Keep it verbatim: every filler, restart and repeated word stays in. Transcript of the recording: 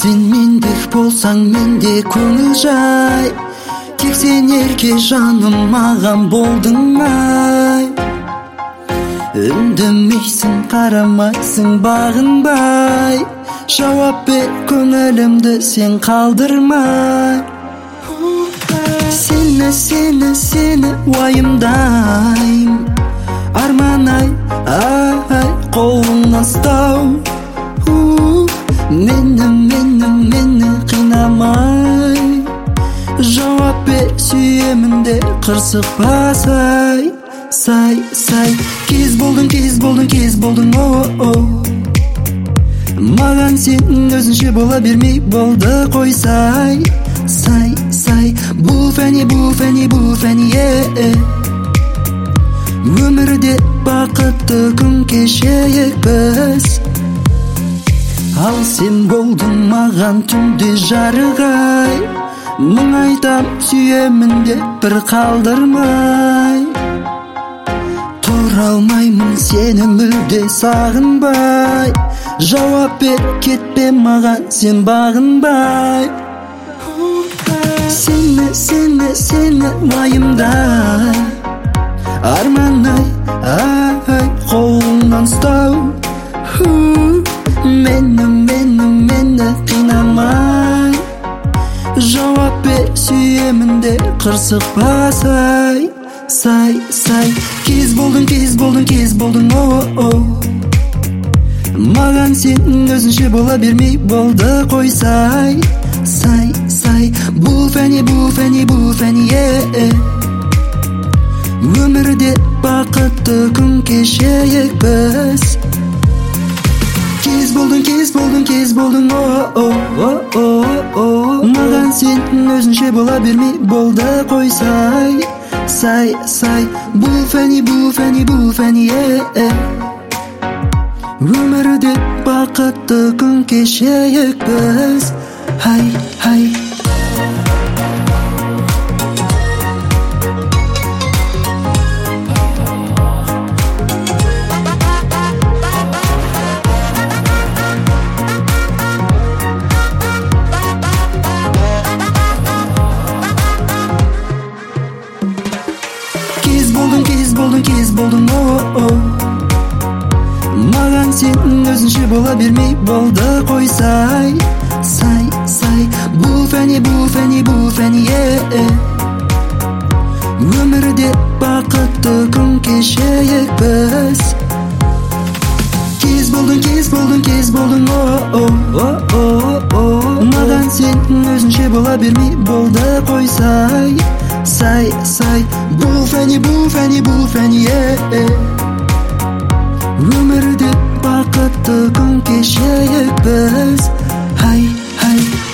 Сен мендек болсаң менде көңіл жай, тек сен ерке жаным маған болдың ай. Үндемейсің, қарамайсың бағынбай, жауап бер көңілімді сен қалдырмай. Сені, сені, сені уайымдайм, арман-ай, ай, қолыңнан ұстау. Мені, мені, мені қинамай, жауап бер сүйемін де қырсықпа сай, сай, сай. Кез болдың, кез болдың, кез болдың, о-о. Маған сен өзінше бола бермей болды қойсай, сай, сай. Бұл фәни, бұл фәни, бұл фәни, е-е. Өмірде бақытты күн кешейік біз. Ал сен болдың маған түнде жарығай, мың айтам сүйемін деп бір қалдырмай. Тұра алмаймын сені мүлде сағынбай, жауап бер кетпе маған сен бағынбай. Сені, сені, сені уайымдай, арман-ай, ай, қолыңнан ұстау. Мені, мені, мені қинамай, жауап бер сүйемін де қырсықпа сай, сай, сай. Кез болдың, кез болдың, кез болдың, о-о. Маған сен өзінше бола бермей болды қойсай, сай, сай. Бұл фәни, бұл фәни, бұл фәни, е-е. Өмірде бақытты күн кешейік біз. Кез болдың, кез болдың, кез болдың, о-о. Маған сен өзінше бола бермей болды қойсай, сай, сай. Бұл фәни, бұл фәни, бұл фәни, е-е. Өмірде бақытты күн кешейік біз. Хай, хай. Кез болдың, кез болдың, кез болдың, о-о. Маған сен өзінше бола бермей болды қойсай, сай, сай. Бұл фәни, бұл фәни, бұл фәни, е-е. Өмірде бақытты күн кешейік біз. Кез болдың, кез болдың, кез болдың, о-о. Маған сен өзінше бола бермей болды қойсай, сай, сай. Бұл фәни, бұл фәни, бұл фәни, е-е. Өмірде бақытты күн кешейік біз. Хай, хай.